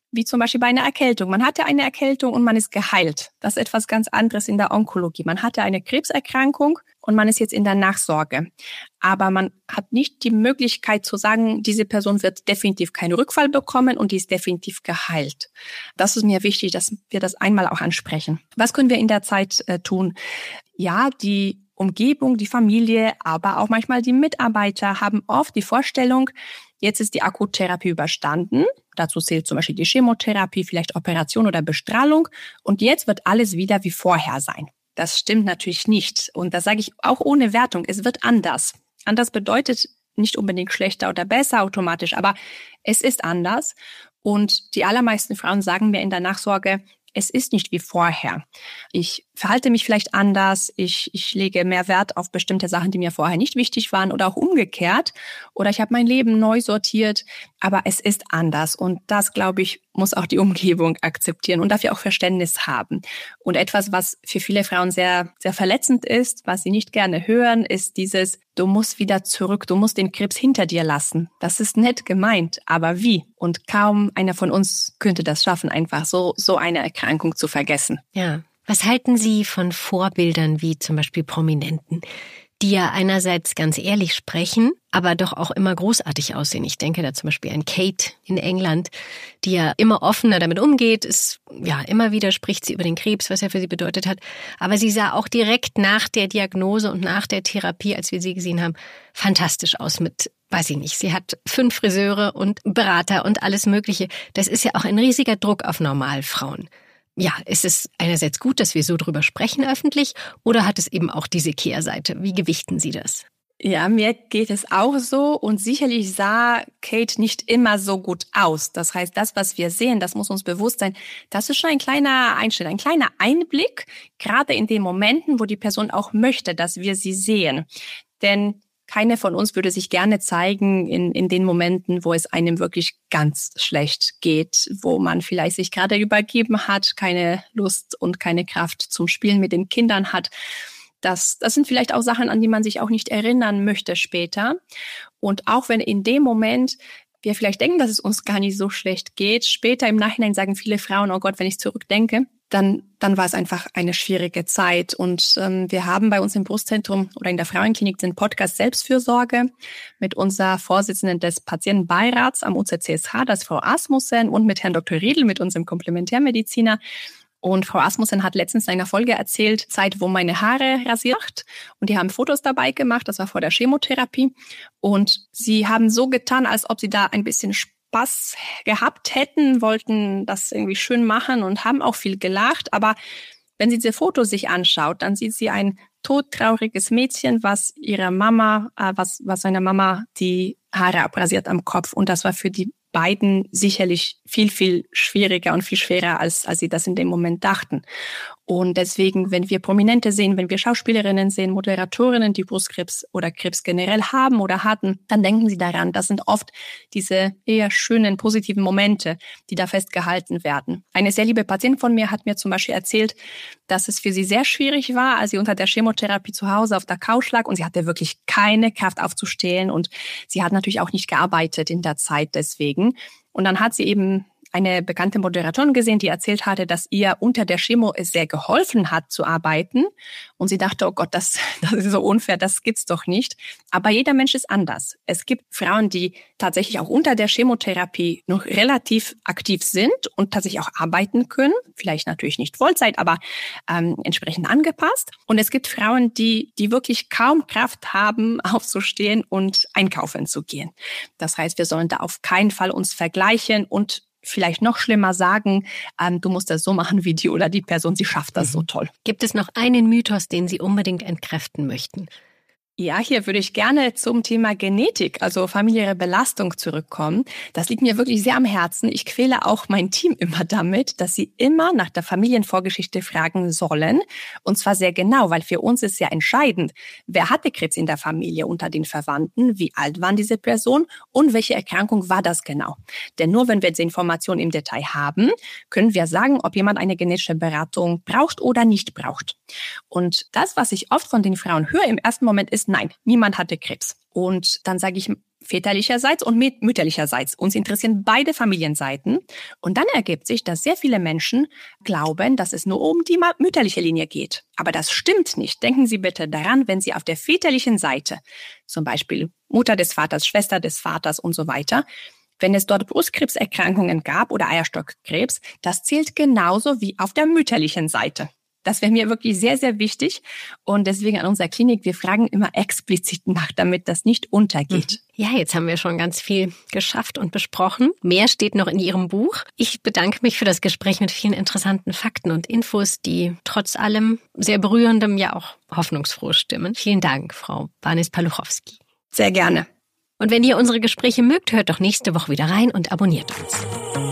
S1: wie zum Beispiel bei einer Erkältung. Man hatte eine Erkältung und man ist geheilt. Das ist etwas ganz anderes in der Onkologie. Man hatte eine Krebserkrankung und man ist jetzt in der Nachsorge. Aber man hat nicht die Möglichkeit zu sagen, diese Person wird definitiv keinen Rückfall bekommen und die ist definitiv geheilt. Das ist mir wichtig, dass wir das einmal auch ansprechen. Was können wir in der Zeit tun? Ja, die Umgebung, die Familie, aber auch manchmal die Mitarbeiter haben oft die Vorstellung, jetzt ist die Akuttherapie überstanden. Dazu zählt zum Beispiel die Chemotherapie, vielleicht Operation oder Bestrahlung. Und jetzt wird alles wieder wie vorher sein. Das stimmt natürlich nicht. Und das sage ich auch ohne Wertung. Es wird anders. Anders bedeutet nicht unbedingt schlechter oder besser automatisch, aber es ist anders. Und die allermeisten Frauen sagen mir in der Nachsorge, es ist nicht wie vorher. Ich verhalte mich vielleicht anders, ich lege mehr Wert auf bestimmte Sachen, die mir vorher nicht wichtig waren oder auch umgekehrt. Oder ich habe mein Leben neu sortiert, aber es ist anders. Und das, glaube ich, muss auch die Umgebung akzeptieren und dafür auch Verständnis haben. Und etwas, was für viele Frauen sehr, sehr verletzend ist, was sie nicht gerne hören, ist dieses, du musst wieder zurück, du musst den Krebs hinter dir lassen. Das ist nett gemeint, aber wie? Und kaum einer von uns könnte das schaffen, einfach so eine Erkrankung zu vergessen.
S2: Ja. Was halten Sie von Vorbildern wie zum Beispiel Prominenten, die ja einerseits ganz ehrlich sprechen, aber doch auch immer großartig aussehen? Ich denke da zum Beispiel an Kate in England, die ja immer offener damit umgeht. Immer wieder spricht sie über den Krebs, was er für sie bedeutet hat. Aber sie sah auch direkt nach der Diagnose und nach der Therapie, als wir sie gesehen haben, fantastisch aus mit, weiß ich nicht, sie hat 5 Friseure und Berater und alles Mögliche. Das ist ja auch ein riesiger Druck auf Normalfrauen. Ja, ist es einerseits gut, dass wir so drüber sprechen öffentlich, oder hat es eben auch diese Kehrseite? Wie gewichten Sie das?
S1: Ja, mir geht es auch so und sicherlich sah Kate nicht immer so gut aus. Das heißt, das, was wir sehen, das muss uns bewusst sein. Das ist schon ein kleiner Einschnitt, ein kleiner Einblick, gerade in den Momenten, wo die Person auch möchte, dass wir sie sehen. Denn keine von uns würde sich gerne zeigen in den Momenten, wo es einem wirklich ganz schlecht geht, wo man vielleicht sich gerade übergeben hat, keine Lust und keine Kraft zum Spielen mit den Kindern hat. Das sind vielleicht auch Sachen, an die man sich auch nicht erinnern möchte später. Und auch wenn in dem Moment wir vielleicht denken, dass es uns gar nicht so schlecht geht, später im Nachhinein sagen viele Frauen, oh Gott, wenn ich zurückdenke, dann war es einfach eine schwierige Zeit. Und wir haben bei uns im Brustzentrum oder in der Frauenklinik den Podcast Selbstfürsorge mit unserer Vorsitzenden des Patientenbeirats am UCCSH, das ist Frau Asmussen, und mit Herrn Dr. Riedl, mit unserem Komplementärmediziner. Und Frau Asmussen hat letztens in einer Folge erzählt, Zeit, wo meine Haare rasiert. Und die haben Fotos dabei gemacht, das war vor der Chemotherapie. Und sie haben so getan, als ob sie da ein bisschen Spaß gehabt hätten, wollten das irgendwie schön machen und haben auch viel gelacht. Aber wenn sie diese Fotos sich anschaut, dann sieht sie ein todtrauriges Mädchen, was ihrer Mama, was seiner Mama die Haare abrasiert am Kopf. Und das war für die beiden sicherlich viel, viel schwieriger und viel schwerer, als sie das in dem Moment dachten. Und deswegen, wenn wir Prominente sehen, wenn wir Schauspielerinnen sehen, Moderatorinnen, die Brustkrebs oder Krebs generell haben oder hatten, dann denken sie daran. Das sind oft diese eher schönen, positiven Momente, die da festgehalten werden. Eine sehr liebe Patientin von mir hat mir zum Beispiel erzählt, dass es für sie sehr schwierig war, als sie unter der Chemotherapie zu Hause auf der Couch lag und sie hatte wirklich keine Kraft aufzustehen und sie hat natürlich auch nicht gearbeitet in der Zeit deswegen. Und dann hat sie eben eine bekannte Moderatorin gesehen, die erzählt hatte, dass ihr unter der Chemo es sehr geholfen hat zu arbeiten. Und sie dachte, oh Gott, das ist so unfair, das gibt's doch nicht. Aber jeder Mensch ist anders. Es gibt Frauen, die tatsächlich auch unter der Chemotherapie noch relativ aktiv sind und tatsächlich auch arbeiten können. Vielleicht natürlich nicht Vollzeit, aber entsprechend angepasst. Und es gibt Frauen, die wirklich kaum Kraft haben, aufzustehen und einkaufen zu gehen. Das heißt, wir sollen da auf keinen Fall uns vergleichen und vielleicht noch schlimmer sagen, du musst das so machen wie die oder die Person, sie schafft das so toll.
S2: Gibt es noch einen Mythos, den Sie unbedingt entkräften möchten?
S1: Ja, hier würde ich gerne zum Thema Genetik, also familiäre Belastung zurückkommen. Das liegt mir wirklich sehr am Herzen. Ich quäle auch mein Team immer damit, dass sie immer nach der Familienvorgeschichte fragen sollen. Und zwar sehr genau, weil für uns ist sehr entscheidend, wer hatte Krebs in der Familie unter den Verwandten, wie alt waren diese Personen und welche Erkrankung war das genau. Denn nur wenn wir diese Informationen im Detail haben, können wir sagen, ob jemand eine genetische Beratung braucht oder nicht braucht. Und das, was ich oft von den Frauen höre im ersten Moment, ist, nein, niemand hatte Krebs. Und dann sage ich, väterlicherseits und mütterlicherseits. Uns interessieren beide Familienseiten. Und dann ergibt sich, dass sehr viele Menschen glauben, dass es nur um die mütterliche Linie geht. Aber das stimmt nicht. Denken Sie bitte daran, wenn Sie auf der väterlichen Seite, zum Beispiel Mutter des Vaters, Schwester des Vaters und so weiter, wenn es dort Brustkrebserkrankungen gab oder Eierstockkrebs, das zählt genauso wie auf der mütterlichen Seite. Das wäre mir wirklich sehr, sehr wichtig. Und deswegen an unserer Klinik, wir fragen immer explizit nach, damit das nicht untergeht.
S2: Ja, jetzt haben wir schon ganz viel geschafft und besprochen. Mehr steht noch in Ihrem Buch. Ich bedanke mich für das Gespräch mit vielen interessanten Fakten und Infos, die trotz allem sehr berührendem, ja auch hoffnungsfroh stimmen. Vielen Dank, Frau Barnes-Paluchowski.
S1: Sehr gerne.
S2: Und wenn ihr unsere Gespräche mögt, hört doch nächste Woche wieder rein und abonniert uns.